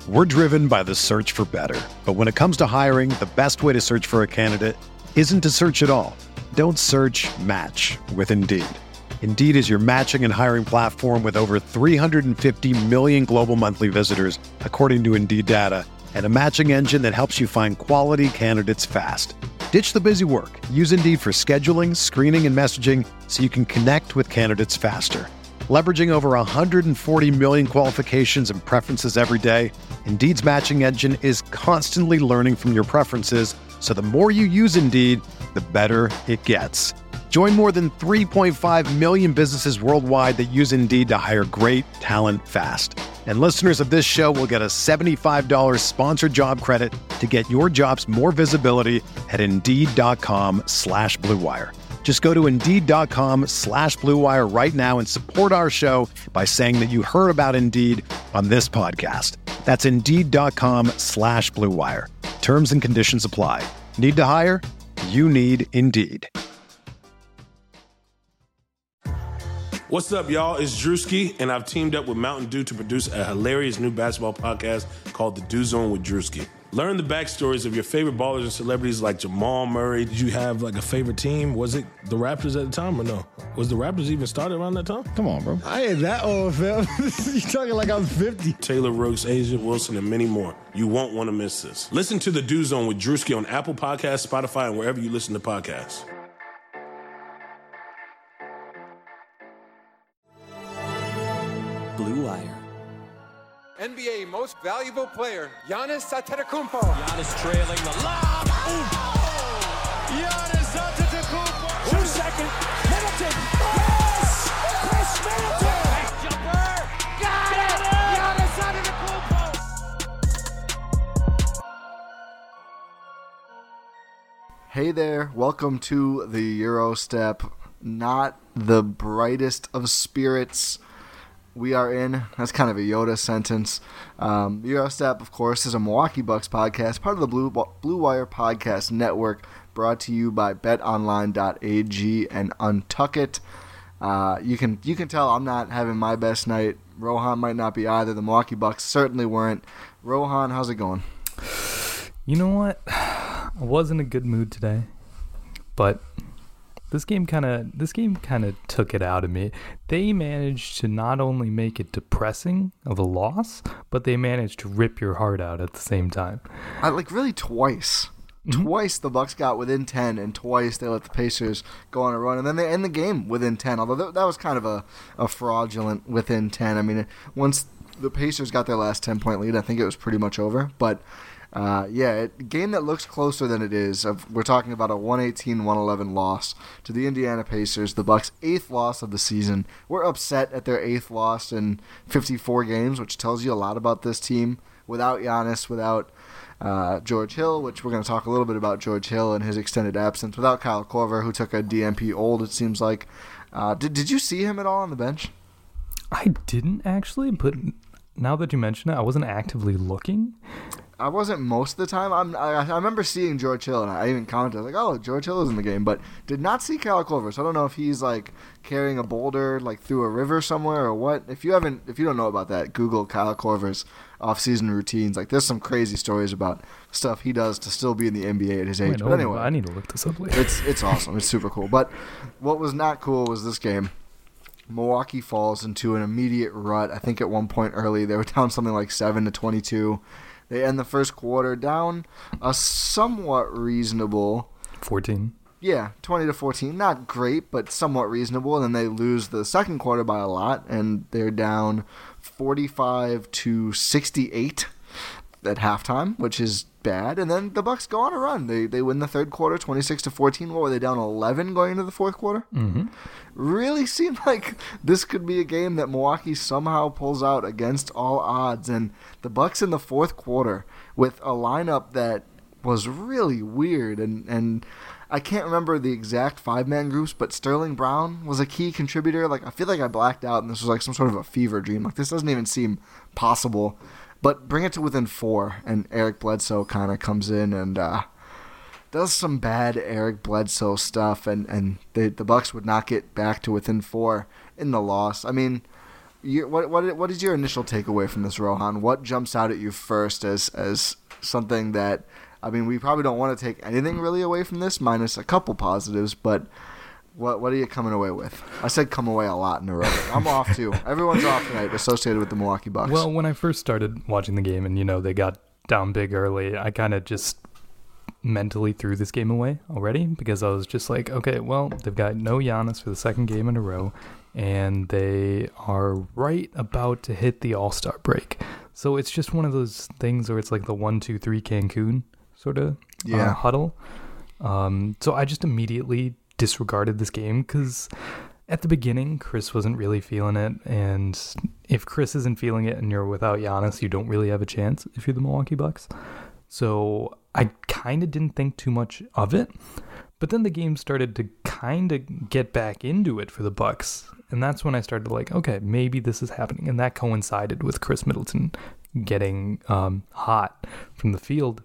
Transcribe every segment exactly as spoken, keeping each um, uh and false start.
We're driven by the search for better. But when it comes to hiring, the best way to search for a candidate isn't to search at all. Don't search, match with Indeed. Indeed is your matching and hiring platform with over three hundred fifty million global monthly visitors, according to Indeed data, and a matching engine that helps you find quality candidates fast. Ditch the busy work. Use Indeed for scheduling, screening, and messaging so you can connect with candidates faster. Leveraging over one hundred forty million qualifications and preferences every day, Indeed's matching engine is constantly learning from your preferences, so the more you use Indeed, the better it gets. Join more than three point five million businesses worldwide that use Indeed to hire great talent fast. And listeners of this show will get a seventy-five dollars sponsored job credit to get your jobs more visibility at Indeed.com slash Blue Wire. Just go to Indeed.com slash Blue Wire right now and support our show by saying that you heard about Indeed on this podcast. That's Indeed.com slash Blue Wire. Terms and conditions apply. Need to hire? You need Indeed. What's up, y'all? It's Drewski, and I've teamed up with Mountain Dew to produce a hilarious new basketball podcast called The Dew Zone with Drewski. Learn the backstories of your favorite ballers and celebrities like Jamal Murray. Did you have like a favorite team? Was it the Raptors at the time or no? Was the Raptors even started around that time? Come on, bro. I ain't that old, fam. You talking like I'm fifty. Taylor Rooks, Asia Wilson, and many more. You won't want to miss this. Listen to The Dew Zone with Drewski on Apple Podcasts, Spotify, and wherever you listen to podcasts. Blue Wire. N B A Most Valuable Player, Giannis Antetokounmpo. Giannis trailing the lob. Oh! Giannis Antetokounmpo. Two second. Middleton. Yes! Chris Middleton. Nice jumper. Got it. Giannis Antetokounmpo. Hey there. Welcome to the Eurostep. Not the brightest of spirits. We are in. That's kind of a Yoda sentence. Um, Eurostep, of course, is a Milwaukee Bucks podcast, part of the Blue Blue Wire Podcast Network, brought to you by bet online dot a g and Untuckit. Uh, you can you can tell I'm not having my best night. Rohan might not be either. The Milwaukee Bucks certainly weren't. Rohan, how's it going? You know what? I was in a good mood today, but This game kind of this game kind of took it out of me. They managed to not only make it depressing of a loss, but they managed to rip your heart out at the same time. I, like really twice. Mm-hmm. Twice the Bucks got within ten, and twice they let the Pacers go on a run, and then they end the game within ten. Although th- that was kind of a, a fraudulent within ten. I mean, once the Pacers got their last ten point lead, I think it was pretty much over. But Uh, yeah, it, game that looks closer than it is. Of, we're talking about a one eighteen one eleven loss to the Indiana Pacers, the Bucks' eighth loss of the season. We're upset at their eighth loss in fifty-four games, which tells you a lot about this team. Without Giannis, without uh, George Hill, which we're going to talk a little bit about George Hill and his extended absence. Without Kyle Korver, who took a D N P old, it seems like. Uh, did did you see him at all on the bench? I didn't actually, but now that you mention it, I wasn't actively looking. I wasn't most of the time. I'm, I, I remember seeing George Hill, and I even commented, like, oh, George Hill is in the game, but did not see Kyle Korver, so I don't know if he's, like, carrying a boulder, like, through a river somewhere or what. If you haven't, if you don't know about that, Google Kyle Korver's off-season routines. Like, there's some crazy stories about stuff he does to still be in the N B A at his age. Wait, but no, anyway. I need to look this up later. It's, it's awesome. It's super cool. But what was not cool was this game. Milwaukee falls into an immediate rut. I think at one point early they were down something like seven to twenty-two. They end the first quarter down a somewhat reasonable fourteen. Yeah, twenty to fourteen. Not great, but somewhat reasonable. And then they lose the second quarter by a lot, and they're down forty-five to sixty-eight at halftime, which is bad. And then the Bucks go on a run. They they win the third quarter, twenty-six to fourteen. What were they, down eleven going into the fourth quarter? Mm-hmm. Really seemed like this could be a game that Milwaukee somehow pulls out against all odds. And the Bucks in the fourth quarter with a lineup that was really weird. And, and I can't remember the exact five-man groups, but Sterling Brown was a key contributor. Like, I feel like I blacked out, and this was like some sort of a fever dream. Like, this doesn't even seem possible. But bring it to within four, and Eric Bledsoe kind of comes in and uh, does some bad Eric Bledsoe stuff, and, and they, the Bucks would not get back to within four in the loss. I mean, You, what what what is your initial takeaway from this, Rohan? What jumps out at you first as as something that, I mean, we probably don't want to take anything really away from this, minus a couple positives, but what what are you coming away with? I said come away a lot in a row. I'm off too. Everyone's off tonight associated with the Milwaukee Bucks. Well, when I first started watching the game and, you know, they got down big early, I kind of just mentally threw this game away already because I was just like, okay, well, they've got no Giannis for the second game in a row, and they are right about to hit the All-Star break. So it's just one of those things where it's like the one, two, three Cancun sort of yeah. uh, huddle. Um, so I just immediately disregarded this game because at the beginning, Chris wasn't really feeling it. And if Chris isn't feeling it and you're without Giannis, you don't really have a chance if you're the Milwaukee Bucks. So I kind of didn't think too much of it. But then the game started to kind of get back into it for the Bucks. And that's when I started like, okay, maybe this is happening. And that coincided with Chris Middleton getting um, hot from the field.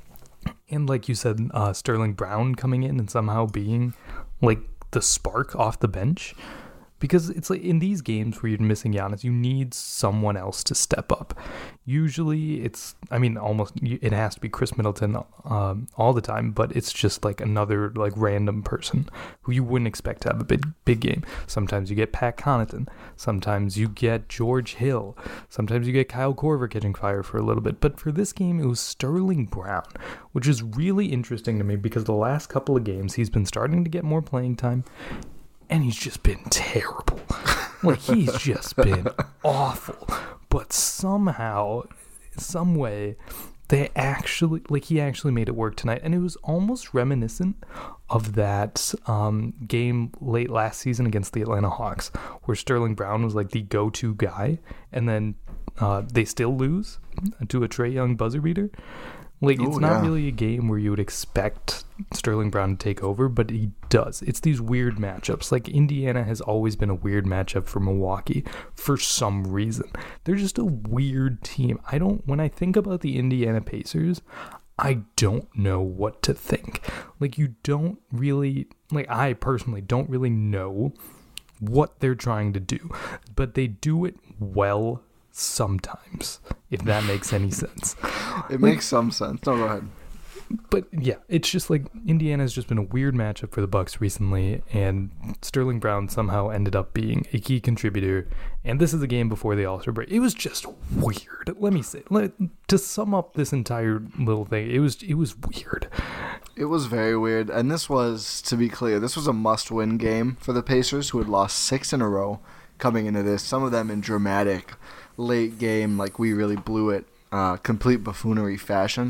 And like you said, uh, Sterling Brown coming in and somehow being like the spark off the bench. Because it's like in these games where you're missing Giannis, you need someone else to step up. Usually it's, I mean, almost, it has to be Chris Middleton um, all the time, but it's just like another like random person who you wouldn't expect to have a big, big game. Sometimes you get Pat Connaughton. Sometimes you get George Hill. Sometimes you get Kyle Korver catching fire for a little bit. But for this game, it was Sterling Brown, which is really interesting to me because the last couple of games, he's been starting to get more playing time. And he's just been terrible. Like, he's just been awful. But somehow, some way, they actually, like, he actually made it work tonight. And it was almost reminiscent of that um, game late last season against the Atlanta Hawks, where Sterling Brown was, like, the go-to guy. And then uh, they still lose to a Trae Young buzzer beater. Like, it's Ooh, not yeah. really a game where you would expect Sterling Brown to take over, but he does. It's these weird matchups. Like, Indiana has always been a weird matchup for Milwaukee for some reason. They're just a weird team. I don't, when I think about the Indiana Pacers, I don't know what to think. Like, you don't really, like, I personally don't really know what they're trying to do, but they do it well sometimes, if that makes any sense. It like, makes some sense. No, go ahead. But yeah, it's just like Indiana's just been a weird matchup for the Bucks recently, and Sterling Brown somehow ended up being a key contributor. And this is a game before the All-Star break. It was just weird. Let me say, let, to sum up this entire little thing, it was it was weird. It was very weird, and this was, to be clear, this was a must-win game for the Pacers, who had lost six in a row coming into this. Some of them in dramatic late game, like we really blew it, uh, complete buffoonery fashion.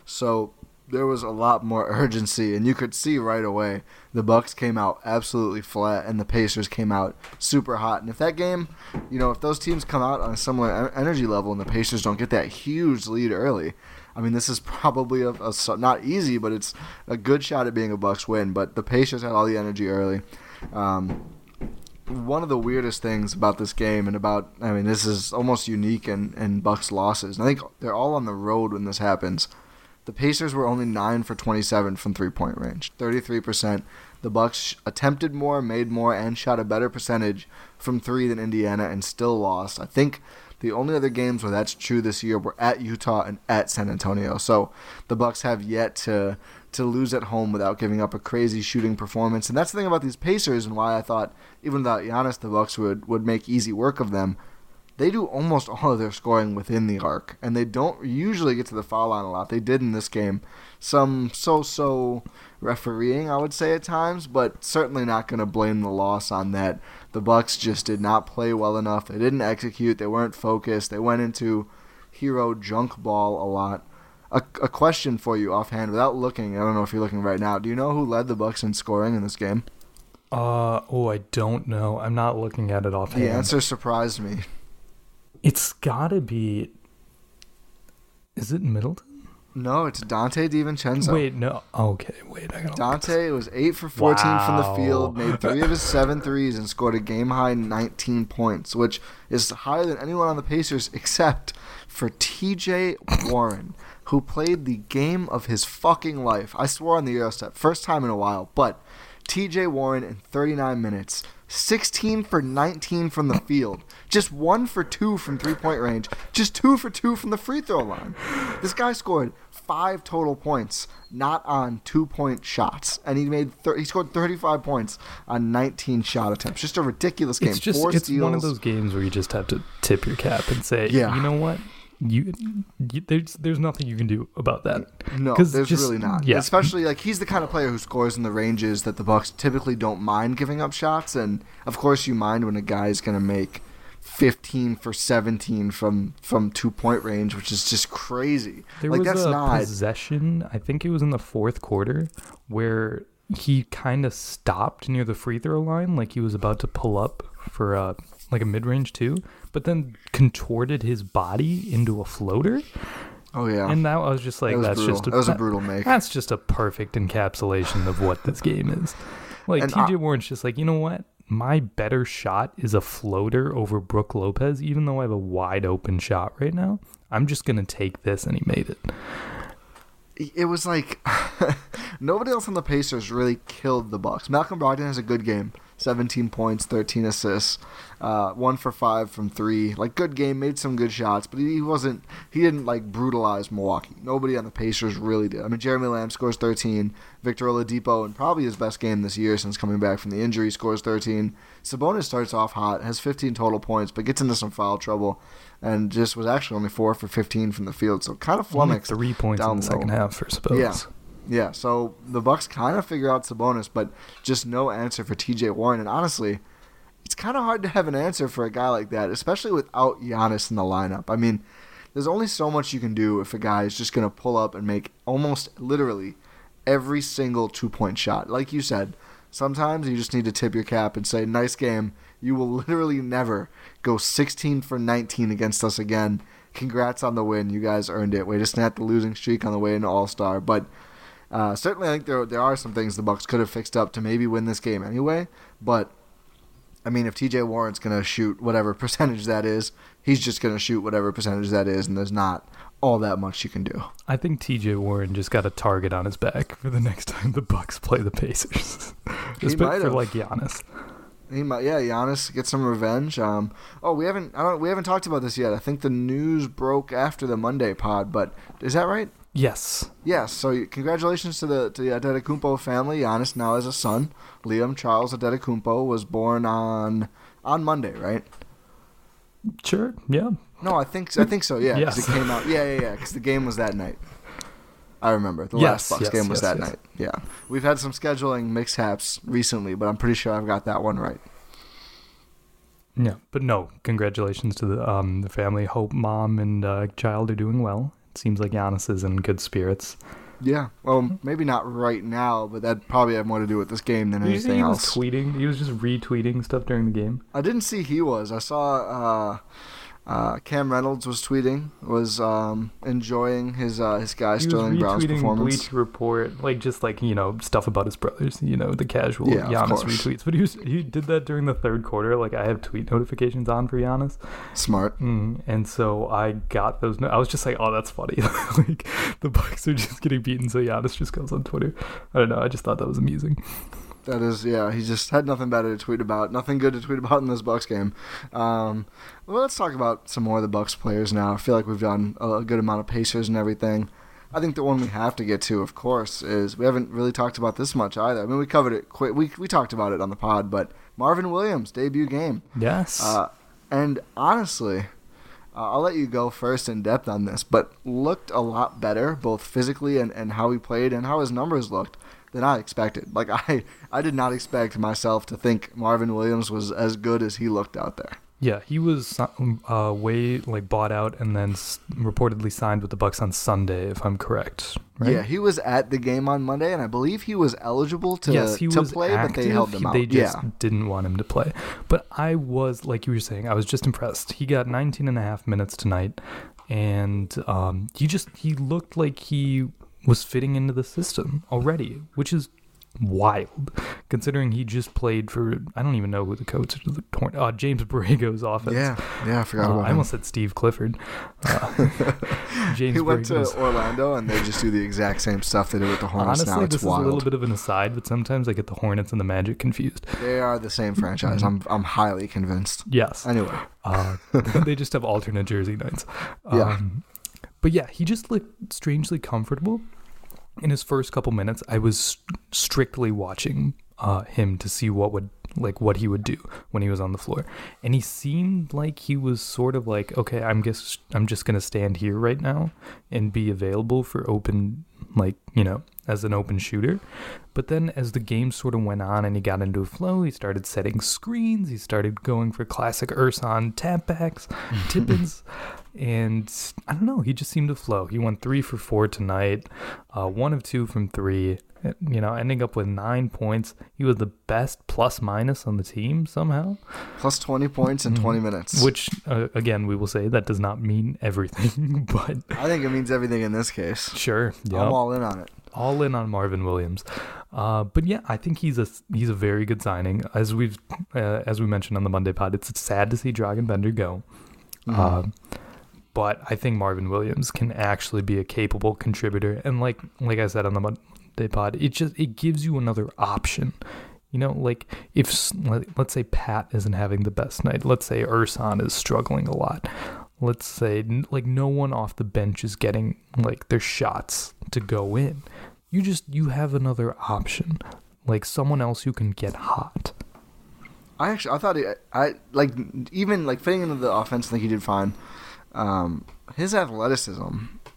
So there was a lot more urgency, and you could see right away the Bucks came out absolutely flat, and the Pacers came out super hot. And if that game, you know, if those teams come out on a similar energy level and the Pacers don't get that huge lead early, I mean, this is probably a, a not easy, but it's a good shot at being a Bucks win. But the Pacers had all the energy early. Um, One of the weirdest things about this game and about, I mean, this is almost unique in, in Bucks losses. And I think they're all on the road when this happens. The Pacers were only nine for twenty-seven from three-point range, thirty-three percent. The Bucks attempted more, made more, and shot a better percentage from three than Indiana and still lost. I think the only other games where that's true this year were at Utah and at San Antonio. So the Bucks have yet to to lose at home without giving up a crazy shooting performance. And that's the thing about these Pacers and why I thought even without Giannis, the Bucks would, would make easy work of them. They do almost all of their scoring within the arc, and they don't usually get to the foul line a lot. They did in this game. Some so-so refereeing, I would say, at times, but certainly not going to blame the loss on that. The Bucks just did not play well enough. They didn't execute. They weren't focused. They went into hero junk ball a lot. A, a question for you offhand, without looking, I don't know if you're looking right now. Do you know who led the Bucks in scoring in this game? Uh oh, I don't know. I'm not looking at it offhand. The answer surprised me. It's gotta be. Is it Middleton? No, it's Dante DiVincenzo. Wait, no. Okay, wait. I gotta Dante was eight for fourteen wow. from the field, made three of his seven threes, and scored a game high nineteen points, which is higher than anyone on the Pacers except for T J Warren, who played the game of his fucking life. I swore on the Eurostep, first time in a while, but T J Warren in thirty-nine minutes, sixteen for nineteen from the field, Just one for two from three-point range. Just two for two from the free throw line. This guy scored five total points, not on two-point shots, and he made thir- he scored thirty-five points on nineteen shot attempts. Just a ridiculous game. It's just Four it's steals. one of those games where you just have to tip your cap and say, Yeah. you know what, you, you there's there's nothing you can do about that. No, 'Cause there's just- really not. Yeah, Especially, like, he's the kind of player who scores in the ranges that the Bucks typically don't mind giving up shots, and of course you mind when a guy's going to make fifteen for seventeen from from two-point range, which is just crazy. there like, was that's a not... possession. I think it was in the fourth quarter where he kind of stopped near the free throw line, like he was about to pull up for uh like a mid-range two, but then contorted his body into a floater. Oh, yeah. And that I was just like, That was that's brutal. just a, That was a brutal make. That's just a perfect encapsulation of what this game is. Like And T J I- Warren's just like, you know what? My better shot is a floater over Brook Lopez, even though I have a wide open shot right now. I'm just gonna take this, and he made it. It was like nobody else on the Pacers really killed the Bucks. Malcolm Brogdon has a good game. seventeen points, thirteen assists, uh, one for five from three. Like, good game, made some good shots, but he wasn't, he didn't, like, brutalize Milwaukee. Nobody on the Pacers really did. I mean, Jeremy Lamb scores thirteen. Victor Oladipo, in probably his best game this year since coming back from the injury, scores thirteen. Sabonis starts off hot, has fifteen total points, but gets into some foul trouble, and just was actually only four for fifteen from the field, so kind of flummoxed. Only three points down in the low. second half for Sabonis. Yeah. Yeah, so the Bucks kind of figure out Sabonis, but just no answer for T J Warren. And honestly, it's kind of hard to have an answer for a guy like that, especially without Giannis in the lineup. I mean, there's only so much you can do if a guy is just going to pull up and make almost literally every single two-point shot. Like you said, sometimes you just need to tip your cap and say, nice game. You will literally never go sixteen for nineteen against us again. Congrats on the win. You guys earned it. Way to snap the losing streak on the way into All-Star. But Uh, certainly, I think there there are some things the Bucks could have fixed up to maybe win this game anyway. But I mean, if T J Warren's gonna shoot whatever percentage that is, he's just gonna shoot whatever percentage that is, and there's not all that much you can do. I think T J Warren just got a target on his back for the next time the Bucks play the Pacers. Just might for have. like Giannis. He might, yeah, Giannis get some revenge. Um, oh, we haven't, I don't, we haven't talked about this yet. I think the news broke after the Monday pod, but is that right? Yes. Yes. So congratulations to the to the Antetokounmpo family. Giannis now has a son, Liam Charles Antetokounmpo, was born on on Monday, right? Sure. Yeah. No, I think I think so. Yeah, because Yes. it came out. Yeah, yeah, yeah. Because the game was that night. I remember the Yes, last Bucks yes, game was yes, that yes. night. Yeah, we've had some scheduling mishaps recently, but I'm pretty sure I've got that one right. Yeah. But no, congratulations to the um the family. Hope mom and uh, child are doing well. It seems like Giannis is in good spirits. Yeah, well, maybe not right now, but that probably had more to do with this game than Did you see anything he was else. tweeting? He was just retweeting stuff during the game. I didn't see he was. I saw uh, uh, Cam Reynolds was tweeting, was um, enjoying his uh, his guy He Sterling was Brown's retweeting performance. Bleacher Report, like just like you know stuff about his brothers, you know the casual Yeah, of Giannis course. retweets. But he was he did that during the third quarter. Like I have tweet notifications on for Giannis, Smart. mm, and so I got those. No- I was just like, oh, that's funny. Like the Bucks are just getting beaten, so Giannis just goes on Twitter. I don't know. I just thought that was amusing. That is, yeah, he just had nothing better to tweet about. Nothing good to tweet about in this Bucks game. Um, well, let's talk about some more of the Bucks players now. I feel like we've done a good amount of Pacers and everything. I think the one we have to get to, of course, is we haven't really talked about this much either. I mean, we covered it quick. We we talked about it on the pod, but Marvin Williams debut game. Yes. Uh, and honestly, uh, I'll let you go first in depth on this, but looked a lot better, both physically and, and how he played and how his numbers looked, than I expected. Like, I, I did not expect myself to think Marvin Williams was as good as he looked out there. Yeah, he was uh, way like bought out and then s- reportedly signed with the Bucks on Sunday, if I'm correct. Right? Yeah, he was at the game on Monday, and I believe he was eligible to, yes, he to was play, active. but they held him He- out. They just yeah. didn't want him to play. But I was, like you were saying, I was just impressed. He got nineteen and a half minutes tonight, and um, he just he looked like he was fitting into the system already, which is wild, considering he just played for, I don't even know who the coach is, the Horn- uh, James Borrego's offense. Yeah, yeah, I forgot Uh, about I him. almost said Steve Clifford. Uh, James he went Borregos. to Orlando, and they just do the exact same stuff they did with the Hornets. Honestly, now it's this wild. is a little bit of an aside, but sometimes I get the Hornets and the Magic confused. They are the same franchise. I'm I'm highly convinced. Yes. Anyway, uh, they just have alternate jersey nights. Yeah. Um, but yeah, he just looked strangely comfortable. In his first couple minutes, I was strictly watching uh, him to see what would like what he would do when he was on the floor, and he seemed like he was sort of like, okay, I'm just I'm just gonna stand here right now and be available for open, like, you know, as an open shooter. But then as the game sort of went on and he got into a flow, he started setting screens, he started going for classic Ersan tapbacks, tip-ins, and I don't know, he just seemed to flow. He went three for four tonight, uh, one of two from three, you know, ending up with nine points. He was the best plus minus on the team somehow. plus twenty points in twenty minutes. Which, uh, again, we will say that does not mean everything, but I think it means everything in this case. sure. Yeah. I'm all in on it. all in on Marvin Williams. Uh, but yeah, I think he's a he's a very good signing. As we've uh, as we mentioned on the Monday pod, it's, it's sad to see Dragan Bender go. Mm-hmm. Uh, but I think Marvin Williams can actually be a capable contributor. And like like I said on the Monday pod, it just it gives you another option. You know, like if let's say Pat isn't having the best night, let's say Ersan is struggling a lot. Let's say like no one off the bench is getting like their shots to go in. You just you have another option, like someone else who can get hot. I actually I thought he, I like even like fitting into the offense. I think he did fine. Um, his athleticism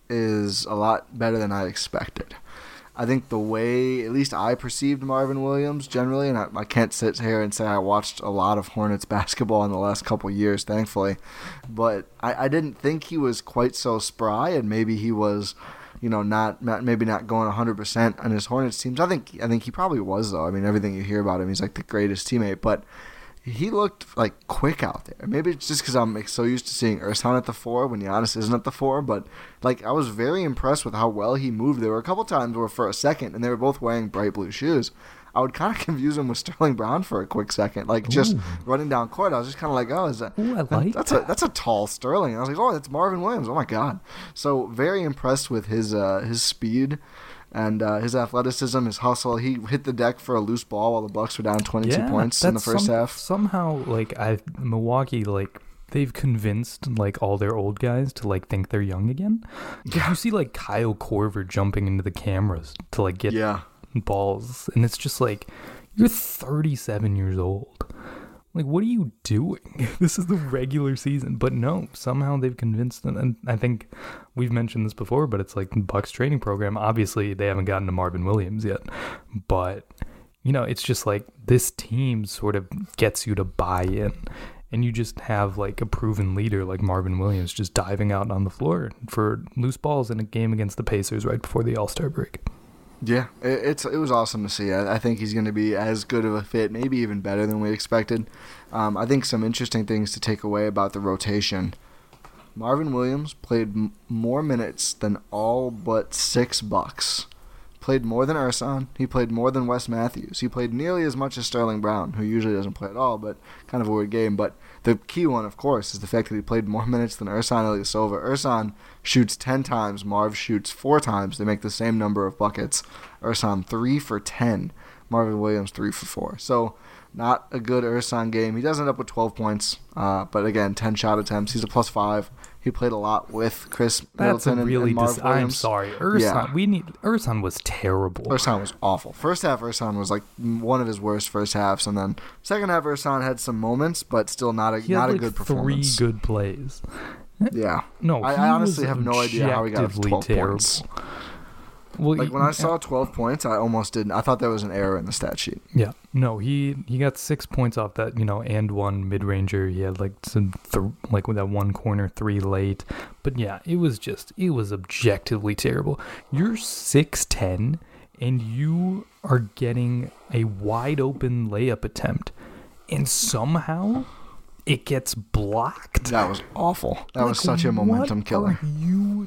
is a lot better than I expected. I think the way, at least I perceived Marvin Williams generally, and I, I can't sit here and say I watched a lot of Hornets basketball in the last couple of years, thankfully, but I, I didn't think he was quite so spry, and maybe he was, you know, not, not maybe not going one hundred percent on his Hornets teams. I think I think he probably was, though. I mean, everything you hear about him, he's like the greatest teammate, but he looked like quick out there. Maybe it's just because I'm so used to seeing Ersan at the four when Giannis isn't at the four, but like I was very impressed with how well he moved. There were a couple times where for a second, and they were both wearing bright blue shoes, I would kind of confuse him with Sterling Brown for a quick second, like just Ooh. running down court. I was just kind of like, oh, is that? Ooh, I like that's that. a that's a tall Sterling. And I was like, oh, that's Marvin Williams. Oh my god! So very impressed with his uh, his speed. And uh, his athleticism, his hustle. He hit the deck for a loose ball while the Bucks were down twenty-two yeah, points in the first some, half. Somehow, like I Milwaukee, like they've convinced like all their old guys to like think they're young again. Because you see like Kyle Korver jumping into the cameras to like get yeah. balls, and it's just like you're thirty-seven years old. Like, what are you doing? This is the regular season. But no, somehow they've convinced them. And I think we've mentioned this before, but it's like Bucks training program. Obviously, they haven't gotten to Marvin Williams yet. But, you know, it's just like this team sort of gets you to buy in. And you just have like a proven leader like Marvin Williams just diving out on the floor for loose balls in a game against the Pacers right before the All-Star break. Yeah, it, it's it was awesome to see. I, I think he's going to be as good of a fit, maybe even better than we expected. Um, I think some interesting things to take away about the rotation. Marvin Williams played m- more minutes than all but six Bucks. Played more than Ersan. He played more than Wes Matthews. He played nearly as much as Sterling Brown, who usually doesn't play at all, but kind of a weird game. But the key one, of course, is the fact that he played more minutes than Ersan Ilyasova. Ersan shoots ten times. Marv shoots four times. They make the same number of buckets. Ersan three for ten. Marvin Williams three for four. So not a good Ersan game. He does end up with twelve points, uh, but again, ten shot attempts. He's a plus five. He played a lot with Chris That's Middleton a really and, and Marv dis- Williams. I'm sorry, Ersan. Yeah. We need Ersan was terrible. Ersan was awful. First half, Ersan was like one of his worst first halves, and then second half, Ersan had some moments, but still not a he not had a like good three performance. good plays. Yeah, No, I, he I honestly was have no idea how he got up to twelve objectively points. terrible. Well, Like he- when I saw twelve points, I almost didn't. I thought there was an error in the stat sheet. Yeah, no, he he got six points off that, you know, and one mid ranger. He had like some th- like with that one corner three late, but yeah, it was just it was objectively terrible. You're six ten and you are getting a wide open layup attempt, and somehow it gets blocked. That was awful. That Like, was such a momentum what killer. Are you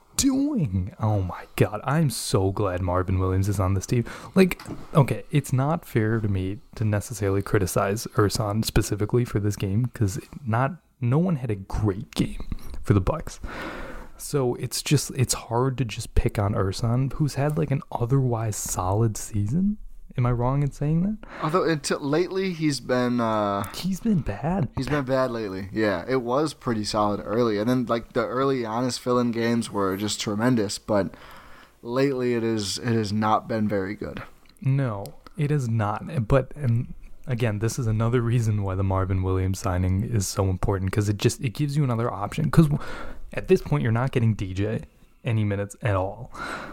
doing? Oh my god, I'm so glad Marvin Williams is on this team. Like, okay, it's not fair to me to necessarily criticize Ersan specifically for this game because not no one had a great game for the Bucks. So it's just it's hard to just pick on Ersan, who's had like an otherwise solid season. Am I wrong in saying that? Although until lately he's been uh, he's been bad. He's been bad lately. Yeah, it was pretty solid early, and then like the early Giannis fill-in games were just tremendous. But lately, it is it has not been very good. No, it is not. But and again, this is another reason why the Marvin Williams signing is so important, because it just it gives you another option. Because at this point, you're not getting D J any minutes at all.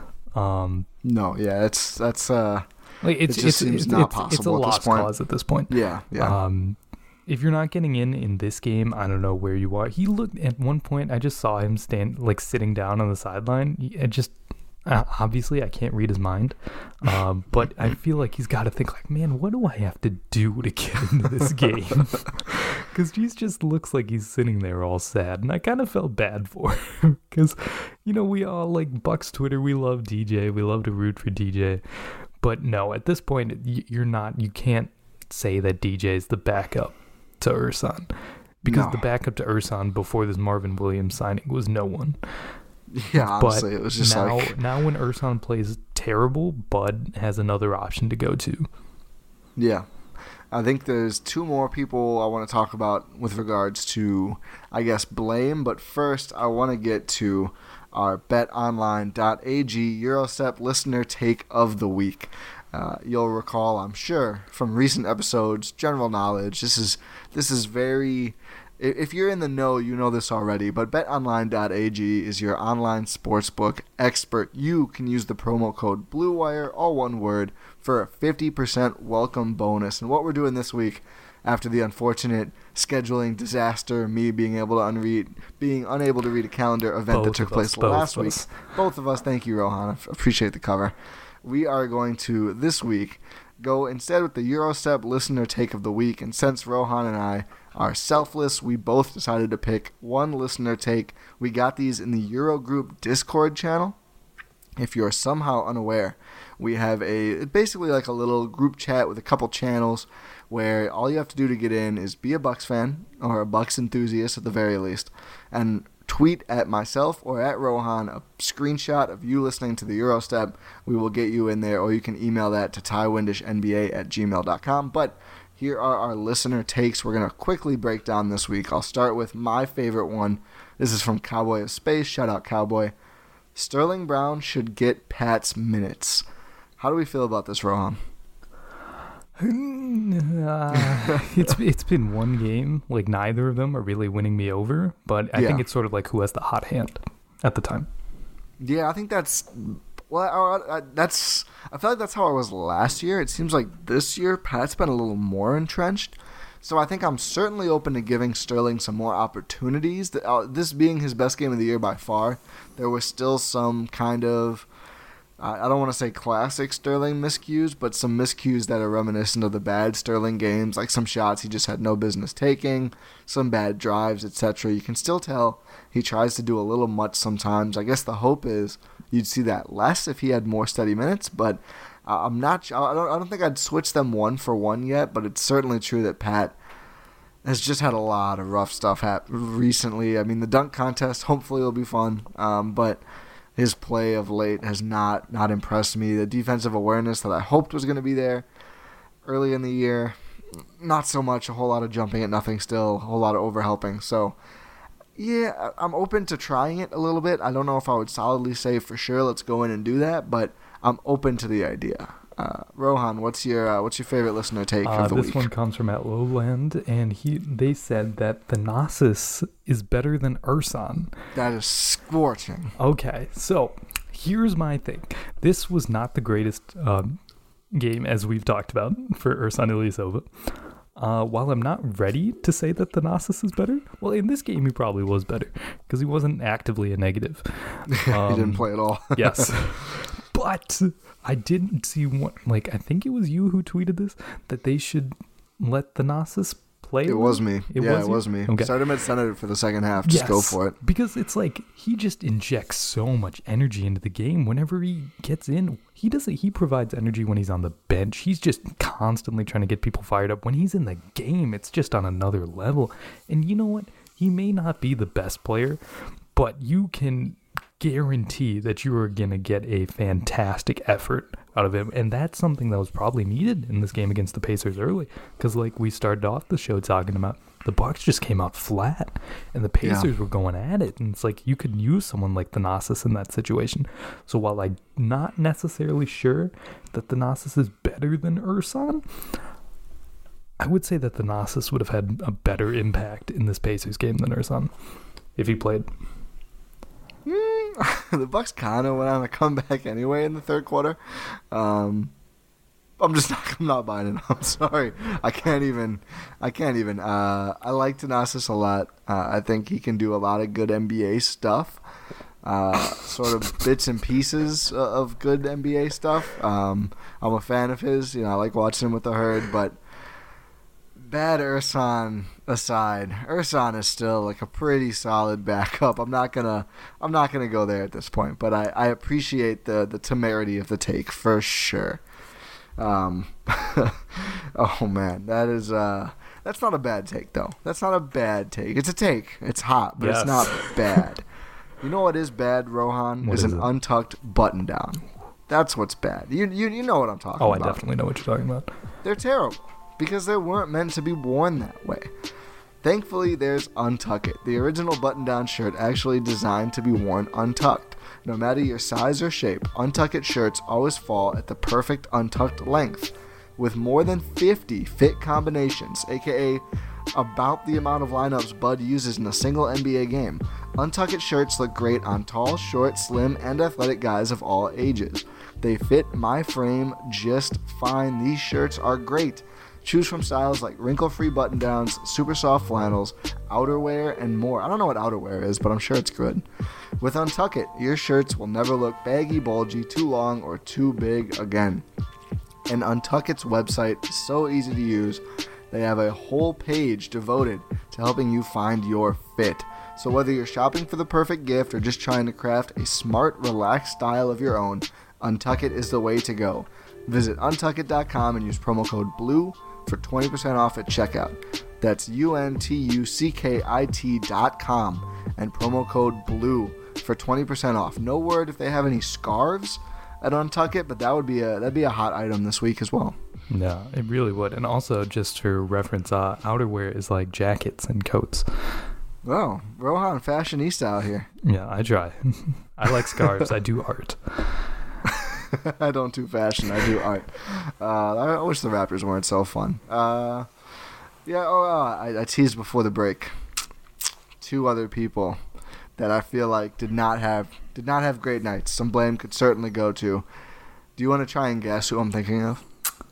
Um, no, yeah, it's that's. Uh, Like it's, it just it's, seems it's, not it's, possible it's a at lost this point. cause at this point. Yeah, yeah. Um, if you're not getting in in this game, I don't know where you are. He looked at one point. I just saw him stand like sitting down on the sideline. It just uh, obviously I can't read his mind, um, but I feel like he's got to think like, man, what do I have to do to get into this game? Because he just looks like he's sitting there all sad, and I kind of felt bad for him because you know we all like Bucks Twitter. We love D J. We love to root for D J. But no, at this point, you're not. You can't say that D J is the backup to Ersan, because no. the backup to Ersan before this Marvin Williams signing was no one. Yeah, honestly, but it was just now, like now when Ersan plays terrible, Bud has another option to go to. Yeah, I think there's two more people I want to talk about with regards to, I guess, blame. But first, I want to get to our bet online dot a g Eurostep listener take of the week. Uh, you'll recall, I'm sure, from recent episodes, general knowledge. This is this is very. If you're in the know, you know this already. But bet online dot a g is your online sportsbook expert. You can use the promo code BlueWire, all one word, for a fifty percent welcome bonus. And what we're doing this week, after the unfortunate scheduling disaster, me being able to unread, being unable to read a calendar event Both that took of place us, both last of week. us. Both of us, thank you, Rohan. I appreciate the cover. We are going to, this week, go instead with the Eurostep listener take of the week. And since Rohan and I are selfless, we both decided to pick one listener take. We got these in the Eurogroup Discord channel. If you're somehow unaware, we have a basically like a little group chat with a couple channels where all you have to do to get in is be a Bucks fan or a Bucks enthusiast at the very least, and tweet at myself or at Rohan a screenshot of you listening to the Eurostep. We will get you in there, or you can email that to tywindishnba at gmail dot com. But here are our listener takes we're going to quickly break down this week. I'll start with my favorite one. This is from Cowboy of Space. Shout out, Cowboy. Sterling Brown should get Pat's minutes. How do we feel about this, Rohan? Uh, it's it's been one game. Like neither of them are really winning me over, but I Yeah. think it's sort of like who has the hot hand at the time. Yeah, I think that's well. I, I, that's I feel like that's how I was last year. It seems like this year Pat's been a little more entrenched. So I think I'm certainly open to giving Sterling some more opportunities. That, uh, this being his best game of the year by far, there was still some kind of, I I don't want to say classic Sterling miscues, but some miscues that are reminiscent of the bad Sterling games, like some shots he just had no business taking, some bad drives, et cetera. You can still tell he tries to do a little much sometimes. I guess the hope is you'd see that less if he had more steady minutes, but uh, I'm not. I don't. I don't think I'd switch them one for one yet. But it's certainly true that Pat has just had a lot of rough stuff happen recently. I mean, the dunk contest hopefully will be fun, um, but his play of late has not not impressed me. The defensive awareness that I hoped was going to be there early in the year, not so much. A whole lot of jumping at nothing still, a whole lot of overhelping. So, yeah, I'm open to trying it a little bit. I don't know if I would solidly say for sure let's go in and do that, but I'm open to the idea. Uh, Rohan, what's your uh, what's your favorite listener take Uh, of the this week? one comes from at Lowland, and he they said that Thanasis is better than Ersan. That is scorching. Okay, so here's my thing. This was not the greatest um, game, as we've talked about, for Ersan Ilyasova. Uh, while I'm not ready to say that Thanasis is better, well, in this game he probably was better because he wasn't actively a negative. Um, he didn't play at all. Yes. But I didn't see one, like, I think it was you who tweeted this, that they should let Thanasis play. It was me. It yeah, was it you? was me. Okay. Start him at center for the second half. Just Yes, go for it. Because it's like he just injects so much energy into the game. Whenever he gets in, he doesn't. He provides energy when he's on the bench. He's just constantly trying to get people fired up. When he's in the game, it's just on another level. And you know what? He may not be the best player, but you can guarantee that you are going to get a fantastic effort out of him. And that's something that was probably needed in this game against the Pacers early. Because like we started off the show talking about, the Bucks just came out flat and the Pacers yeah. were going at it. And it's like you could use someone like Thanasis in that situation. So while I'm not necessarily sure that Thanasis is better than Ersan, I would say that Thanasis would have had a better impact in this Pacers game than Ersan if he played. Mm, the Bucks kind of went on a comeback anyway in the third quarter. Um, I'm just not, I'm not buying it. I'm sorry. I can't even. I can't even. Uh, I like Thanasis a lot. Uh, I think he can do a lot of good N B A stuff. Uh, sort of bits and pieces of good N B A stuff. Um, I'm a fan of his. You know, I like watching him with the Herd, but. Bad Ersan aside, Ersan is still like a pretty solid backup. I'm not gonna, I'm not gonna go there at this point, but I, I appreciate the the temerity of the take for sure. Um, oh man, that is uh, that's not a bad take though. That's not a bad take. It's a take. It's hot, but yes. It's not bad. You know what is bad, Rohan? What is, is an it? Untucked button down. That's what's bad. You you you know what I'm talking oh, about. Oh, I definitely know what you're talking about. They're terrible. Because they weren't meant to be worn that way. Thankfully, there's Untuck It, the original button-down shirt actually designed to be worn untucked. No matter your size or shape, Untuck It shirts always fall at the perfect untucked length. With more than fifty fit combinations, aka about the amount of lineups Bud uses in a single N B A game, Untuck It shirts look great on tall, short, slim, and athletic guys of all ages. They fit my frame just fine. These shirts are great. Choose from styles like wrinkle-free button-downs, super soft flannels, outerwear, and more. I don't know what outerwear is, but I'm sure it's good. With Untuck It, your shirts will never look baggy, bulgy, too long, or too big again. And Untuck It's website is so easy to use. They have a whole page devoted to helping you find your fit. So whether you're shopping for the perfect gift or just trying to craft a smart, relaxed style of your own, Untuck It is the way to go. Visit untuck it dot com and use promo code BLUE for twenty percent off at checkout. That's U N T U C K I T dot com and promo code BLUE for twenty percent off. No word if they have any scarves at Untuck It, but that would be a that'd be a hot item this week as well. Yeah, it really would. And also, just for reference, uh, outerwear is like jackets and coats. Oh, Rohan fashionista out here. Yeah, I try. I like scarves. I do art. I don't do fashion. I do art. Uh, I wish the Raptors weren't so fun. Uh, yeah. Oh, uh, I, I teased before the break. Two other people that I feel like did not have did not have great nights. Some blame could certainly go to. Do you want to try and guess who I'm thinking of?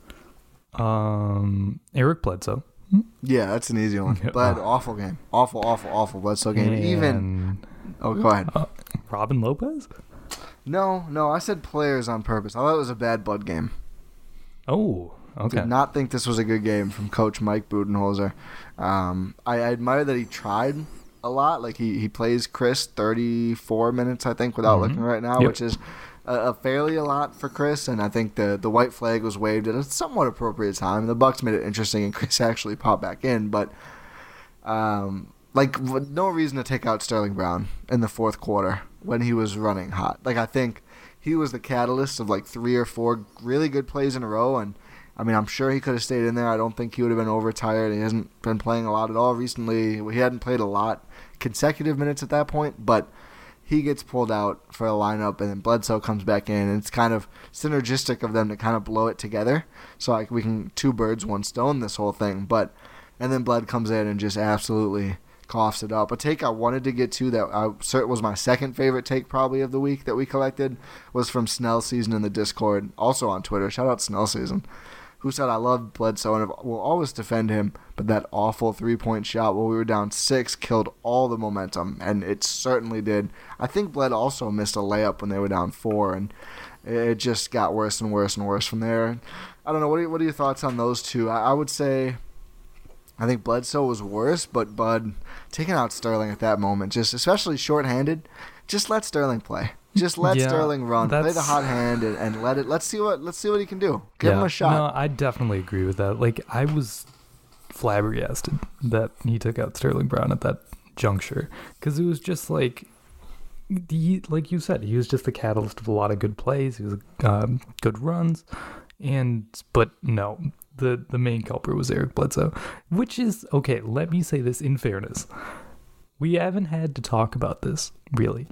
Um, Eric Bledsoe. Yeah, that's an easy one. But awful game. Awful, awful, awful Bledsoe game. And, Even. Oh, go ahead. Uh, Robin Lopez. No, no, I said players on purpose. I thought it was a bad Bud game. Oh, okay. Did not think this was a good game from Coach Mike Budenholzer. Um, I, I admire that he tried a lot. Like, he, he plays Chris thirty-four minutes, I think, without mm-hmm. looking right now, yep. which is a, a fairly a lot for Chris. And I think the, the white flag was waved at a somewhat appropriate time. The Bucks made it interesting, and Chris actually popped back in. But, um, like, no reason to take out Sterling Brown in the fourth quarter when he was running hot. Like, I think he was the catalyst of like three or four really good plays in a row, and I mean, I'm sure he could have stayed in there. I don't think he would have been overtired. He hasn't been playing a lot at all recently. He hadn't played a lot consecutive minutes at that point, but he gets pulled out for a lineup, and then Bledsoe comes back in, and it's kind of synergistic of them to kind of blow it together. So like we can two birds, one stone this whole thing. But and then Bled comes in and just absolutely coughs it up. A take I wanted to get to that I, was my second favorite take probably of the week that we collected was from Snell Season in the Discord, also on Twitter. Shout out Snell Season, who said, I love Bledsoe and will always defend him, but that awful three-point shot while we were down six killed all the momentum, and it certainly did. I think Bled also missed a layup when they were down four, and it just got worse and worse and worse from there. I don't know, what are, what are your thoughts on those two? I, I would say I think Bledsoe was worse, but Bud taking out Sterling at that moment, just especially shorthanded, just let Sterling play. Just let yeah, Sterling run, play the hot hand, and, and let it. Let's see what let's see what he can do. Give yeah, him a shot. No, I definitely agree with that. Like, I was flabbergasted that he took out Sterling Brown at that juncture, because it was just like he, like you said, he was just the catalyst of a lot of good plays. He was um, good runs, and but no, the the main culprit was Eric Bledsoe, which is okay. Let me say this in fairness, we haven't had to talk about this really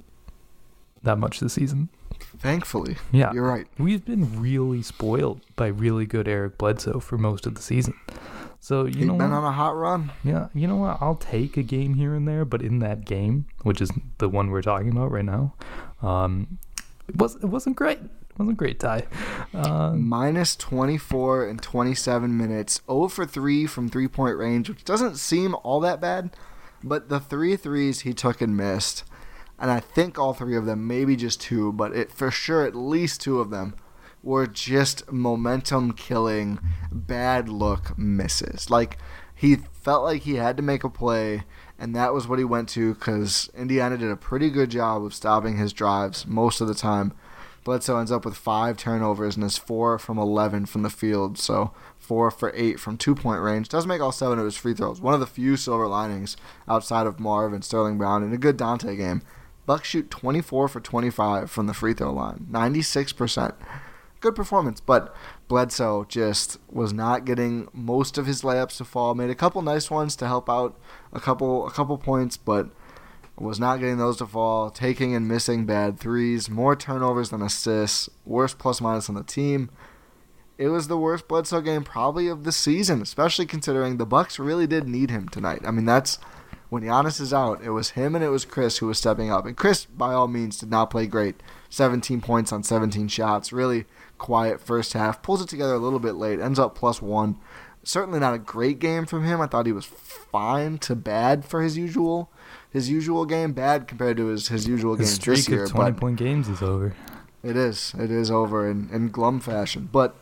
that much this season. Thankfully, yeah, you're right. We've been really spoiled by really good Eric Bledsoe for most of the season. So you He's know, been what? on a hot run. Yeah, you know what? I'll take a game here and there, but in that game, which is the one we're talking about right now, um, it was it wasn't great. It wasn't great, Ty. Uh, Minus twenty-four in twenty-seven minutes. zero for three from three-point range, which doesn't seem all that bad, but the three threes he took and missed, and I think all three of them, maybe just two, but it for sure at least two of them, were just momentum-killing, bad-look misses. Like, he felt like he had to make a play, and that was what he went to because Indiana did a pretty good job of stopping his drives most of the time. Bledsoe ends up with five turnovers and is four from eleven from the field, so four for eight from two-point range. Does make all seven of his free throws. One of the few silver linings outside of Marv and Sterling Brown in a good Dante game. Bucks shoot twenty-four for twenty-five from the free throw line, ninety-six percent. Good performance, but Bledsoe just was not getting most of his layups to fall. Made a couple nice ones to help out a couple a couple points, but was not getting those to fall. Taking and missing bad threes, more turnovers than assists, worst plus minus on the team. It was the worst Bledsoe game probably of the season, especially considering the Bucks really did need him tonight. I mean, that's when Giannis is out. It was him and it was Chris who was stepping up, and Chris by all means did not play great. seventeen points on seventeen shots, really quiet first half, pulls it together a little bit late, ends up plus one. Certainly not a great game from him. I thought he was fine to bad for his usual his usual game, bad compared to his, his usual his games streak this year. of twenty-point games is over. It is. It is over in, in glum fashion. But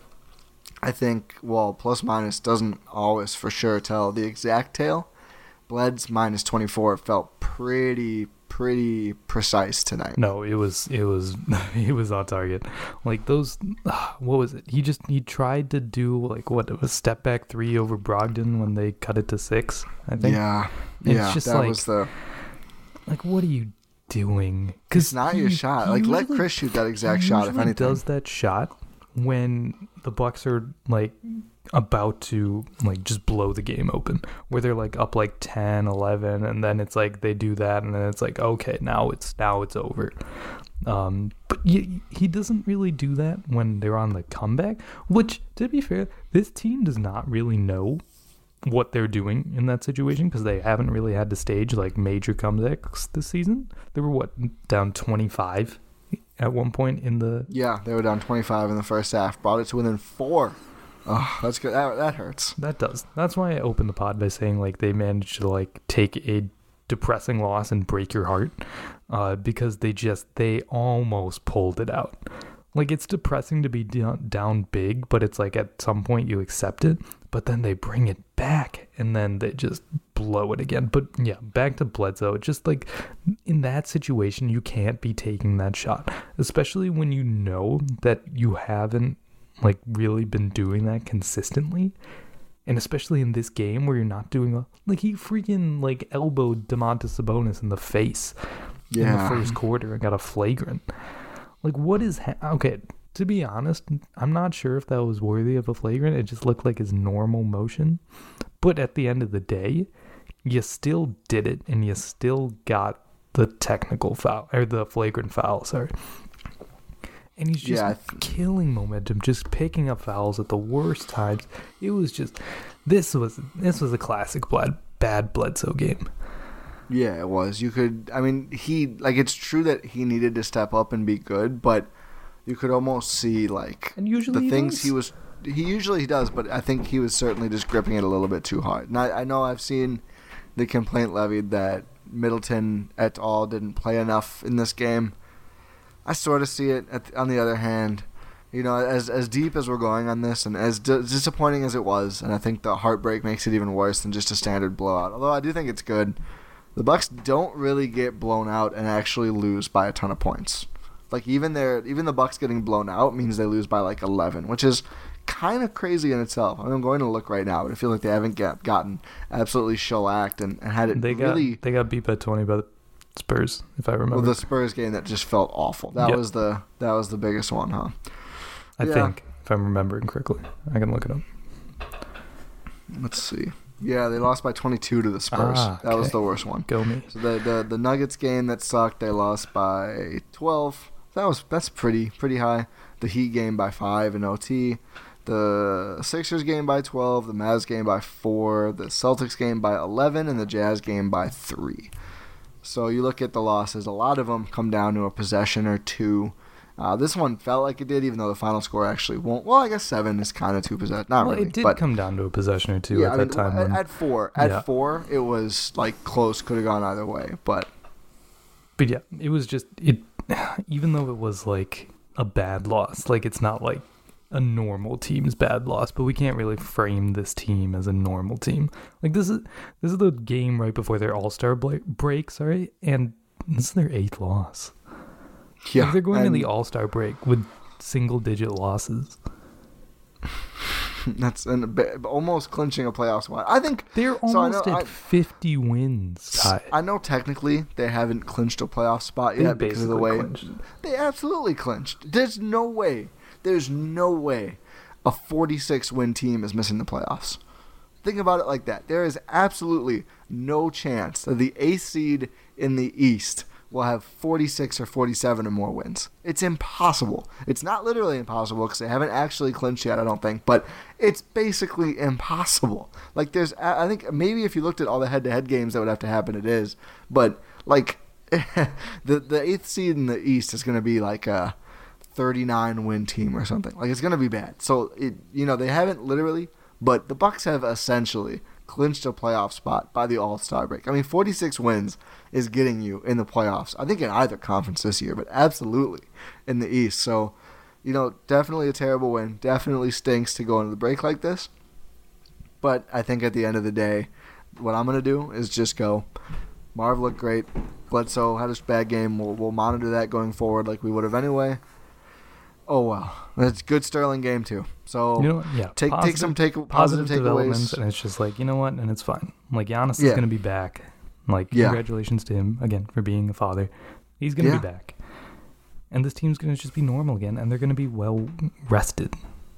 I think, well, plus minus doesn't always for sure tell the exact tale. Bled's minus twenty-four felt pretty pretty precise tonight. No, it was it was he was on target. Like those, what was it? He just he tried to do like what a step back three over Brogdon when they cut it to six. I think. Yeah, it's yeah, just that like, was the. Like, what are you doing? Because it's not your shot. Like, let Chris shoot that exact shot. If anything, does that shot when the Bucks are like about to like just blow the game open, where they're like up like ten, eleven, and then it's like they do that and then it's like, okay, now it's now it's over. Um but he, he doesn't really do that when they're on the comeback, which, to be fair, this team does not really know what they're doing in that situation because they haven't really had to stage like major comebacks this season. They were what, down twenty-five at one point in the yeah they were down twenty-five in the first half, brought it to within four. Oh, that's good. That, that hurts. That does. That's why I opened the pod by saying like they managed to like take a depressing loss and break your heart, uh, because they just they almost pulled it out. Like, it's depressing to be down, down big, but it's like at some point you accept it, but then they bring it back and then they just blow it again. But yeah, back to Bledsoe. Just like in that situation, you can't be taking that shot, especially when you know that you haven't like really been doing that consistently. And especially in this game where you're not doing a, like he freaking like elbowed Domantas Sabonis in the face yeah. in the first quarter and got a flagrant. Like, what is ha- okay? To be honest, I'm not sure if that was worthy of a flagrant. It just looked like his normal motion. But at the end of the day, you still did it, and you still got the technical foul or the flagrant foul. Sorry. And he's just yeah, th- killing momentum, just picking up fouls at the worst times. It was just this was this was a classic bad bad Bledsoe game. Yeah, it was. You could, I mean, he, like, it's true that he needed to step up and be good, but you could almost see, like, and usually the he things does. he was, he usually he does, but I think he was certainly just gripping it a little bit too hard. And I, I know I've seen the complaint levied that Middleton et al. Didn't play enough in this game. I sort of see it. At, on the other hand, you know, as as deep as we're going on this, and as d- disappointing as it was, and I think the heartbreak makes it even worse than just a standard blowout, although I do think it's good. The Bucks don't really get blown out and actually lose by a ton of points. Like, even their even the Bucks getting blown out means they lose by like eleven, which is kind of crazy in itself. I mean, I'm going to look right now, but I feel like they haven't get, gotten absolutely shellacked and, and had it they really. Got, they got beat by twenty by the Spurs, if I remember. Well, the Spurs game that just felt awful. That Yep. was the that was the biggest one, huh? I Yeah. think, if I'm remembering correctly. I can look it up. Let's see. Yeah, they lost by twenty-two to the Spurs. Ah, That was okay. the worst one. Go me. So the, the the Nuggets game that sucked, they lost by twelve. That was that's pretty pretty high. The Heat game by five in O T. The Sixers game by twelve. The Mavs game by four. The Celtics game by eleven, and the Jazz game by three. So you look at the losses. A lot of them come down to a possession or two. Uh, this one felt like it did, even though the final score actually won't. Well, I guess seven is kind of two possession. Not Well, really, it did but come down to a possession or two yeah, at I that mean, time. At, when, at four, at Yeah. four, it was like close. Could have gone either way, but But yeah, it was just it. Even though it was like a bad loss, like it's not like a normal team's bad loss, but we can't really frame this team as a normal team. Like this is this is the game right before their All Star break, sorry, and this is their eighth loss. yeah, Like they're going to and the All Star break with single digit losses. that's and a bit- almost clinching a playoff spot. I think They're so I almost know- at I- fifty wins. Ty. I know technically they haven't clinched a playoff spot They yet because of the basically way clinched. they absolutely clinched. There's no way. There's no way a forty-six win team is missing the playoffs. Think about it like that. There is absolutely no chance that the eighth seed in the East will have forty-six or forty-seven or more wins. It's impossible. It's not literally impossible because they haven't actually clinched yet, I don't think, but it's basically impossible. Like there's, I think maybe if you looked at all the head-to-head games that would have to happen, it is, but like the the eighth seed in the East is going to be like a thirty-nine win team or something. Like it's going to be bad. So it, you know, they haven't literally, but the Bucks have essentially clinched a playoff spot by the All-Star break. I mean, forty-six wins is getting you in the playoffs. I think in either conference this year, but absolutely in the East. So, you know, definitely a terrible win. Definitely stinks to go into the break like this. But I think at the end of the day, what I'm going to do is just go, Marv looked great. Bledsoe had a bad game. We'll, we'll monitor that going forward like we would have anyway. Oh, well. That's a good Sterling game, too. So You know, yeah. take take some take positive positive developments, takeaways. and it's just like, you know what, and it's fine. Like Giannis is Yeah. going to be back. Like Yeah. congratulations to him again for being a father. He's going to Yeah. be back, and this team's going to just be normal again, and they're going to be well rested.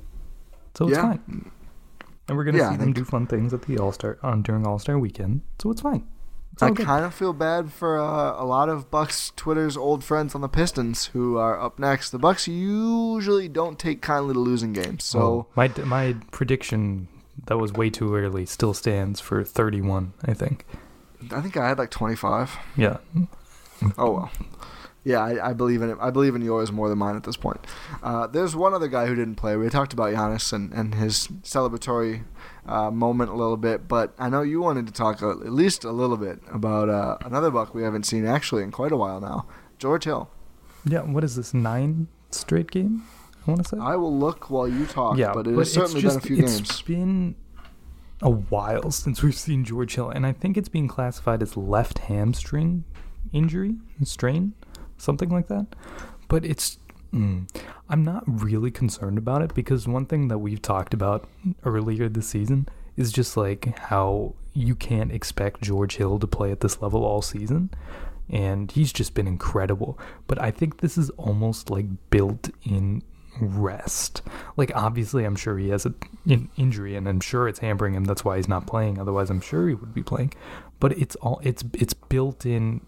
So it's Yeah. fine. And we're going to Yeah, see I them think- do fun things at the All Star on during All Star weekend. So it's fine. It's all I good. kind of feel bad for uh, a lot of Bucks Twitter's old friends on the Pistons who are up next. The Bucks usually don't take kindly to losing games, so Oh, my my prediction that was way too early still stands for thirty-one. I think. I think I had like twenty-five. Yeah. Oh well. Yeah, I, I believe in it. I believe in yours more than mine at this point. Uh, there's one other guy who didn't play. We talked about Giannis and, and his celebratory uh, moment a little bit, but I know you wanted to talk a, at least a little bit about uh, another Buck we haven't seen actually in quite a while now, George Hill. Yeah. What is this? Nine straight game? I want to say. I will look while you talk, Yeah, but it but has certainly it's just, been a few it's games. been a while since we've seen George Hill, and I think it's being classified as left hamstring injury, strain, something like that. But it's, mm, I'm not really concerned about it because one thing that we've talked about earlier this season is just like how you can't expect George Hill to play at this level all season. And he's just been incredible. But I think this is almost like built in rest. Like obviously I'm sure he has an in- injury and I'm sure it's hampering him. That's why he's not playing. Otherwise I'm sure he would be playing. But it's all it's it's built in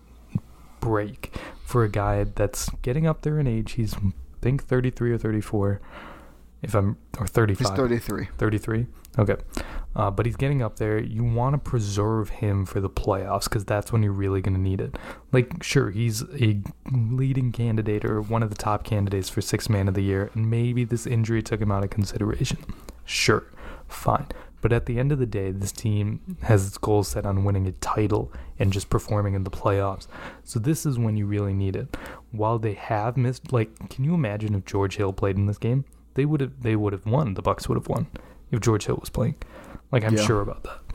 break for a guy that's getting up there in age. He's I think thirty-three or thirty-four. If I'm or thirty-five. He's thirty-three. thirty-three. Okay. Uh, but he's getting up there. You want to preserve him for the playoffs because that's when you're really going to need it. Like, sure, he's a leading candidate or one of the top candidates for sixth man of the year, and maybe this injury took him out of consideration. Sure, fine. But at the end of the day, this team has its goals set on winning a title and just performing in the playoffs. So this is when you really need it. While they have missed, like, can you imagine if George Hill played in this game? They would have. They would have won. The Bucks would have won if George Hill was playing. Like, I'm Yeah. sure about that.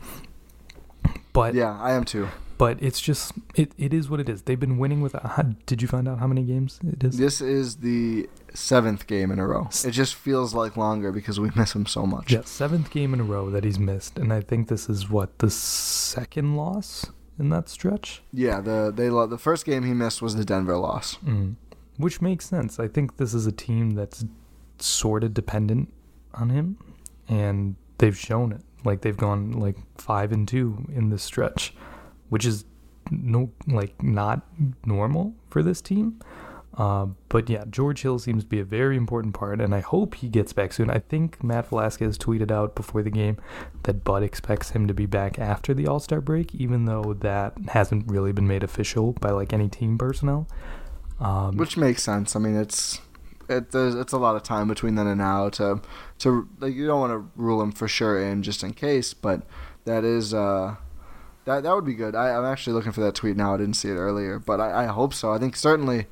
But Yeah, I am too. but it's just it, it is what it is. They've been winning with. Uh, did you find out how many games it is? This is the seventh game in a row. It just feels like longer because we miss him so much. Yeah, seventh game in a row that he's missed, and I think this is what the second loss in that stretch. Yeah, the they lo- the first game he missed was the Denver loss. Mm. Which makes sense. I think this is a team that's sort of dependent on him, and they've shown it. Like, they've gone like five and two in this stretch, which is no like not normal for this team. Uh, but yeah, George Hill seems to be a very important part, and I hope he gets back soon. I think Matt Velasquez tweeted out before the game that Bud expects him to be back after the All-Star break, even though that hasn't really been made official by like any team personnel. Um, Which makes sense. I mean, it's it there's it's a lot of time between then and now to to like you don't want to rule him for sure in just in case, but that is uh that that would be good. I, I'm actually looking for that tweet now. I didn't see it earlier, but I, I hope so. I think certainly.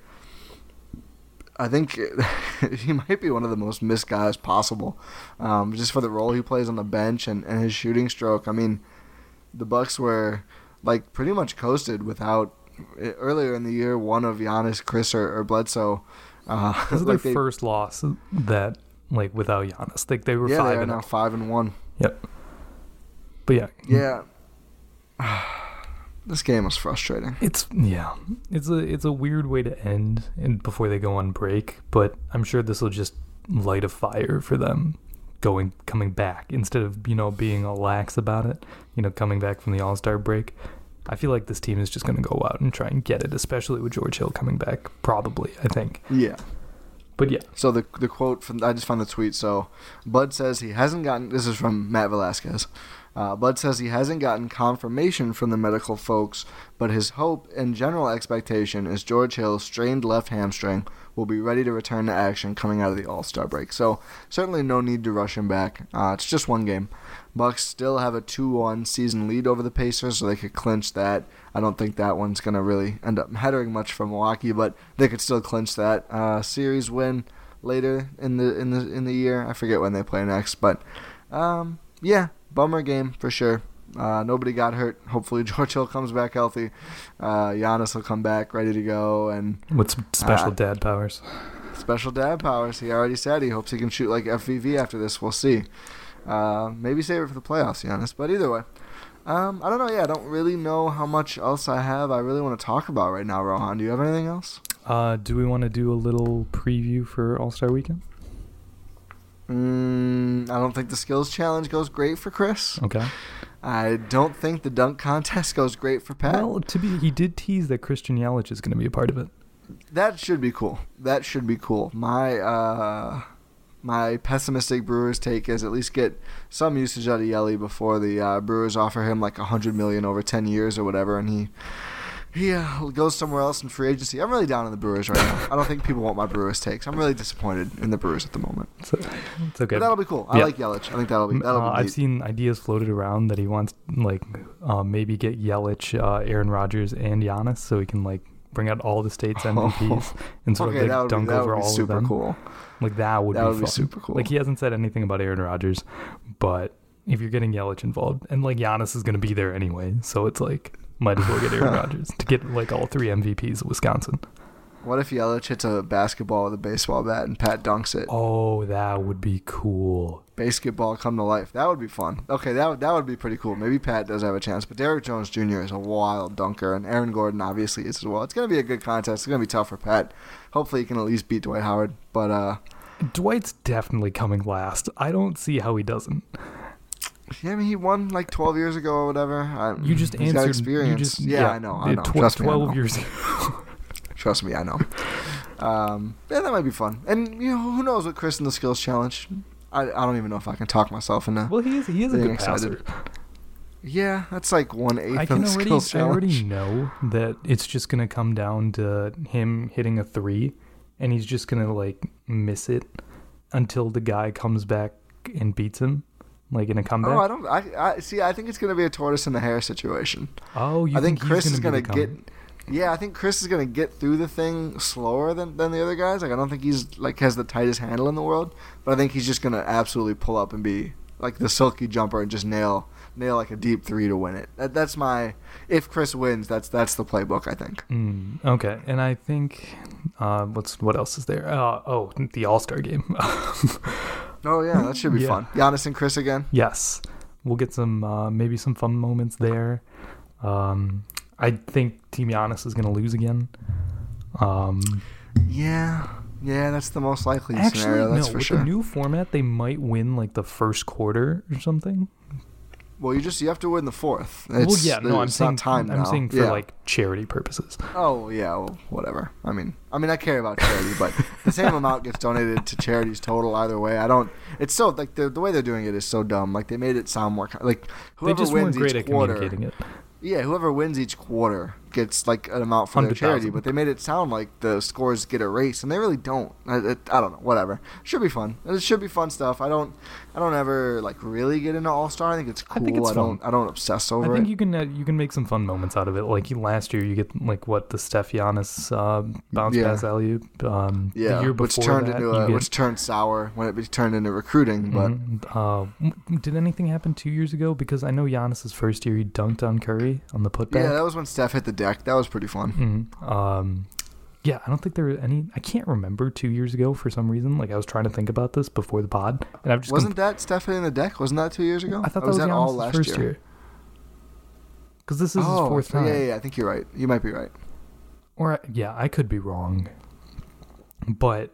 I think he might be one of the most missed guys possible, um, just for the role he plays on the bench and, and his shooting stroke. I mean, the Bucks were like pretty much coasted without earlier in the year one of Giannis, Chris, or, or Bledsoe. Uh, this is like their they, first loss that like without Giannis. Like they were yeah, five they are and now oh. five and one. Yep. But yeah. Yeah. This game was frustrating. It's yeah, it's a it's a weird way to end and before they go on break. But I'm sure this will just light a fire for them going coming back instead of you know being all lax about it. You know, coming back from the All-Star break. I feel like this team is just going to go out and try and get it, especially with George Hill coming back. Probably, I think. Yeah. But yeah. So the the quote from I just found the tweet. So Bud says he hasn't gotten. This is from Matt Velasquez. Uh, Bud says he hasn't gotten confirmation from the medical folks, but his hope and general expectation is George Hill's strained left hamstring will be ready to return to action coming out of the All-Star break. So certainly no need to rush him back. Uh, it's just one game. Bucks still have a two one season lead over the Pacers, so they could clinch that. I don't think that one's going to really end up mattering much for Milwaukee, but they could still clinch that uh, series win later in the in the in the year. I forget when they play next, but um, yeah. Bummer game for sure. Uh, nobody got hurt. Hopefully George Hill comes back healthy. Uh, Giannis will come back ready to go. And with special uh, dad powers. Special dad powers. He already said he hopes he can shoot like F V V after this. We'll see. Uh, maybe save it for the playoffs, Giannis. But either way, um, I don't know. Yeah, I don't really know how much else I have. I really want to talk about right now, Rohan. Do you have anything else? Uh, do we want to do a little preview for All-Star Weekend? Mm, I don't think the skills challenge goes great for Chris. Okay. I don't think the dunk contest goes great for Pat. Well, to be, he did tease that Christian Yelich is going to be a part of it. That should be cool. That should be cool. My uh, my pessimistic Brewers take is at least get some usage out of Yelly before the uh, Brewers offer him like a hundred million over ten years or whatever, and he. He uh, goes somewhere else in free agency. I'm really down on the Brewers right now. I don't think people want my Brewers takes. I'm really disappointed in the Brewers at the moment. It's, it's okay. But that'll be cool. I yeah. like Yelich. I think that'll be that'll uh, be I've neat. seen ideas floated around that he wants like uh, maybe get Yelich, uh, Aaron Rodgers, and Giannis so he can like bring out all the state's M V Ps and sort okay, of that like would dunk be, that over would be all super of them. Cool. Like that would that be would fun. be super cool. Like he hasn't said anything about Aaron Rodgers, but if you're getting Yelich involved, and like Giannis is going to be there anyway, so it's like. Might as well get Aaron Rodgers to get like all three M V Ps of Wisconsin. What if Yelich hits a basketball with a baseball bat and Pat dunks it? Oh, that would be cool. Basketball come to life. That would be fun. Okay, that would, that would be pretty cool. Maybe Pat does have a chance. But Derrick Jones Junior is a wild dunker, and Aaron Gordon obviously is as well. It's going to be a good contest. It's going to be tough for Pat. Hopefully he can at least beat Dwight Howard. But uh, Dwight's definitely coming last. I don't see how he doesn't. Yeah, I mean, he won like twelve years ago or whatever. I, You just he's answered. got experience. You just, yeah, yeah, I know. I know. Tw- Trust me, I twelve know. years ago. Trust me, I know. Um, yeah, that might be fun. And you know, who knows what Chris in the skills challenge? I, I don't even know if I can talk myself into. Well, he is. He is a being good excited. passer. Yeah, that's like one eighth I of can the already. skills I challenge. already know that it's just gonna come down to him hitting a three, and he's just gonna like miss it until the guy comes back and beats him. Like in a comeback? Oh, I don't. I, I see. I think it's going to be a tortoise and the hare situation. Oh, you I think, think Chris he's is going going to to get. Yeah, I think Chris is going to get through the thing slower than, than the other guys. Like I don't think he's like has the tightest handle in the world, but I think he's just going to absolutely pull up and be like the silky jumper and just nail nail like a deep three to win it. That, that's my. If Chris wins, that's that's the playbook. I think. Mm, okay, and I think uh, what's what else is there? Uh, oh, the All-Star game. Oh yeah, that should be Yeah. fun. Giannis and Chris again. Yes, we'll get some uh, maybe some fun moments there. Um, I think Team Giannis is going to lose again. Um, yeah, yeah, that's the most likely actually, scenario. That's no, for with sure. the new format, they might win like the first quarter or something. Well, you just you have to win the fourth. Well, It's, yeah, no, I'm it's saying not time I'm now. saying for Yeah. like charity purposes. Oh yeah, well, whatever. I mean, I mean, I care about charity, but the same amount gets donated to charities total either way. I don't. It's so like the the way they're doing it is so dumb. Like they made it sound more like They whoever just weren't wins great each at quarter. communicating it. Yeah, whoever wins each quarter gets like an amount for their one hundred charity, thousand. but they made it sound like the scores get erased, and they really don't. I, it, I don't know. Whatever. Should be fun. It should be fun stuff. I don't. I don't ever like really get into All Star. I think it's cool. I think it's don't. fun. I don't obsess over I think it. you can uh, you can make some fun moments out of it. Like last year, you get like what the Steph Giannis uh, bounce Yeah. pass alley oop. Um, Yeah, the year which before turned that, into you a, get- which turned sour when it be- turned into recruiting. But Mhm. Uh, m- did anything happen two years ago? Because I know Giannis's first year he dunked on Curry on the putback. yeah, that was when Steph hit the deck. That was pretty fun. Mhm. Um, yeah, I don't think there were any. I can't remember two years ago for some reason. Like I was trying to think about this before the pod, and I've just Wasn't that Steph hitting the deck? Wasn't that two years ago? I thought Or that was, that Giannis's all last first year. year. Because this is oh, his fourth time. yeah, yeah, yeah, I think you're right. You might be right. Or I- yeah, I could be wrong. But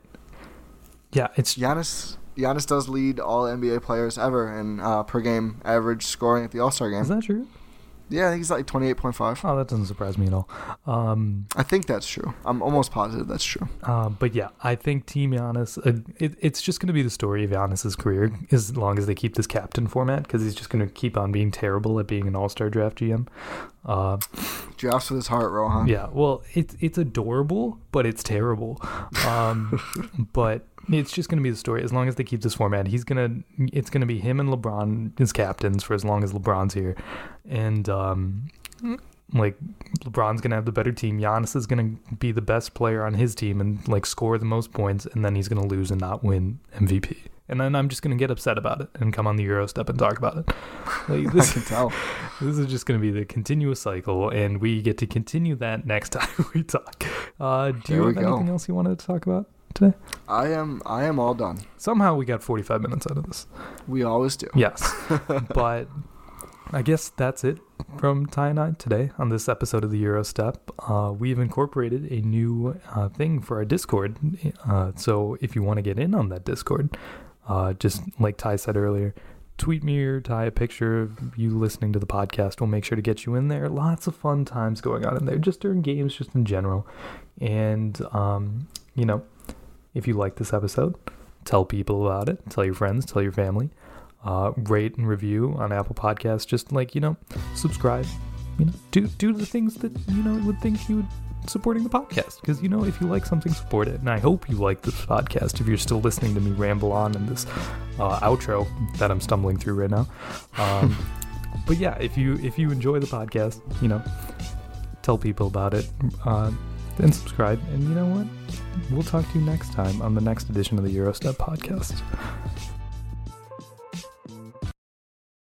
yeah, it's Giannis, Giannis does lead all N B A players ever in uh, per game average scoring at the All Star game. is that true? Yeah, I think he's like twenty-eight point five. Oh, that doesn't surprise me at all. Um, I think that's true. I'm almost positive that's true. uh, but yeah, I think Team Giannis, uh, it, it's just going to be the story of Giannis's career as long as they keep this captain format, because he's just going to keep on being terrible at being an all-star draft G M. Uh, Drafts with his heart, Rohan. yeah, well, it's it's adorable, but it's terrible. Um, but it's just going to be the story as long as they keep this format. He's gonna, it's going to be him and LeBron as captains for as long as LeBron's here, and um, like LeBron's gonna have the better team. Giannis is gonna be the best player on his team and like score the most points, and then he's gonna lose and not win M V P. And then I'm just gonna get upset about it and come on the Eurostep and talk about it. Like this, I can tell. This is just gonna be the continuous cycle, and we get to continue that next time we talk. Uh, do There you we have go. anything else you wanted to talk about today? I am. I am all done. Somehow we got forty-five minutes out of this. We always do. Yes, but I guess that's it from Ty and I today on this episode of the Eurostep. Uh, we've incorporated a new uh, thing for our Discord. Uh, so if you want to get in on that Discord, uh, just like Ty said earlier, tweet me or Ty a picture of you listening to the podcast. We'll make sure to get you in there. Lots of fun times going on in there, just during games, just in general. And, um, you know, if you like this episode, tell people about it. Tell your friends, tell your family. Uh, rate and review on Apple Podcasts. Just like, you know, subscribe. You know, do do the things that, you know, would think you would supporting the podcast. Because, you know, if you like something, support it. And I hope you like this podcast if you're still listening to me ramble on in this uh, outro that I'm stumbling through right now. Um, but yeah, if you if you enjoy the podcast, you know, tell people about it. Uh, and subscribe. And you know what? We'll talk to you next time on the next edition of the Eurostep podcast.